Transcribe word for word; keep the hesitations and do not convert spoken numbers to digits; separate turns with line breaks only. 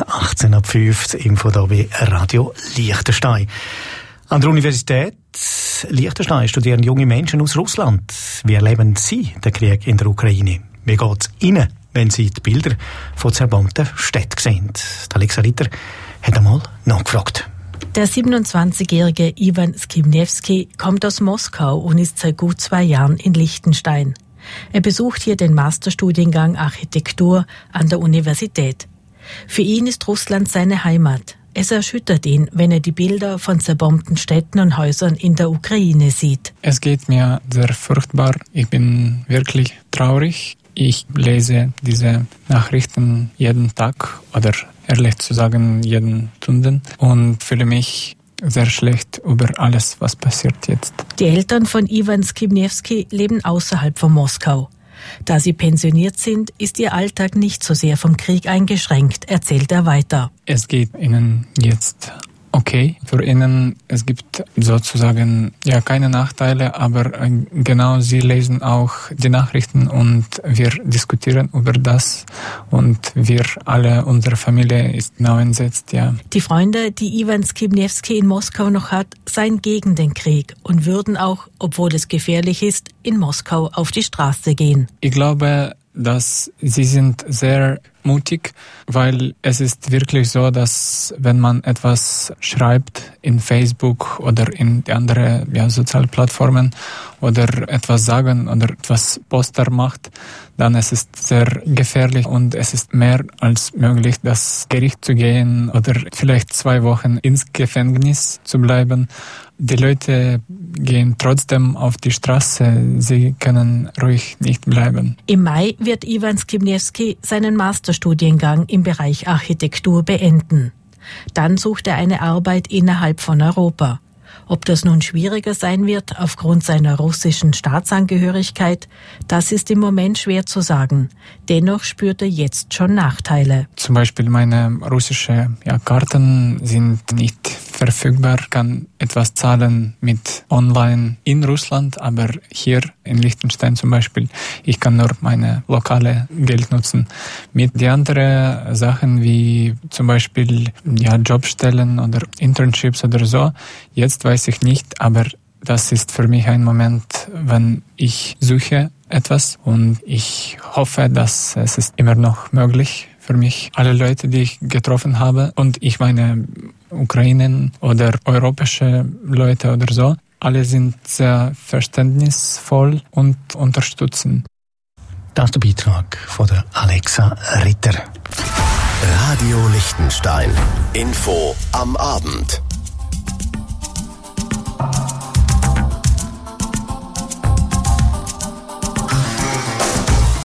achtzehn Uhr fünf, das Info hier bei Radio Liechtenstein. An der Universität Liechtenstein studieren junge Menschen aus Russland. Wie erleben sie den Krieg in der Ukraine? Wie geht es ihnen, wenn sie die Bilder von zerbombten Städten sehen? Alexa Ritter hat einmal nachgefragt.
Der siebenundzwanzigjährige Iwan Skibniewski kommt aus Moskau und ist seit gut zwei Jahren in Liechtenstein. Er besucht hier den Masterstudiengang Architektur an der Universität. Für ihn ist Russland seine Heimat. Es erschüttert ihn, wenn er die Bilder von zerbombten Städten und Häusern in der Ukraine sieht.
Es geht mir sehr furchtbar. Ich bin wirklich traurig. Ich lese diese Nachrichten jeden Tag oder ehrlich zu sagen jeden Stunden und fühle mich sehr schlecht über alles, was passiert jetzt.
Die Eltern von Iwan Skibniewski leben außerhalb von Moskau. Da sie pensioniert sind, ist ihr Alltag nicht so sehr vom Krieg eingeschränkt, erzählt er weiter.
Es geht ihnen jetzt okay. Für ihnen, es gibt sozusagen ja keine Nachteile, aber genau sie lesen auch die Nachrichten und wir diskutieren über das und wir alle, unsere Familie ist genau entsetzt, ja.
Die Freunde, die Iwan Skibniewski in Moskau noch hat, seien gegen den Krieg und würden auch, obwohl es gefährlich ist, in Moskau auf die Straße gehen.
Ich glaube, dass sie sind sehr mutig, weil es ist wirklich so, dass wenn man etwas schreibt in Facebook oder in die anderen ja, Sozialplattformen oder etwas sagen oder etwas Poster macht, dann es ist sehr gefährlich und es ist mehr als möglich, das Gericht zu gehen oder vielleicht zwei Wochen ins Gefängnis zu bleiben. Die Leute gehen trotzdem auf die Straße, sie können ruhig nicht bleiben.
Im Mai wird Iwan Skibniewski seinen Masterstudiengang im Bereich Architektur beenden. Dann sucht er eine Arbeit innerhalb von Europa. Ob das nun schwieriger sein wird aufgrund seiner russischen Staatsangehörigkeit, das ist im Moment schwer zu sagen. Dennoch spürt er jetzt schon Nachteile.
Zum Beispiel meine russischen ja, Karten sind nicht verfügbar. Ich kann etwas zahlen mit online in Russland, aber hier in Liechtenstein zum Beispiel, ich kann nur meine lokale Geld nutzen. Mit den anderen Sachen wie zum Beispiel ja, Jobstellen oder Internships oder so, jetzt weiß ich nicht, aber das ist für mich ein Moment, wenn ich suche etwas und ich hoffe, dass es ist immer noch möglich für mich. Alle Leute, die ich getroffen habe und ich meine Ukrainen oder europäische Leute oder so, alle sind sehr verständnisvoll und unterstützen.
Das ist der Beitrag von der Alexa Ritter.
Radio Liechtenstein. Info am Abend.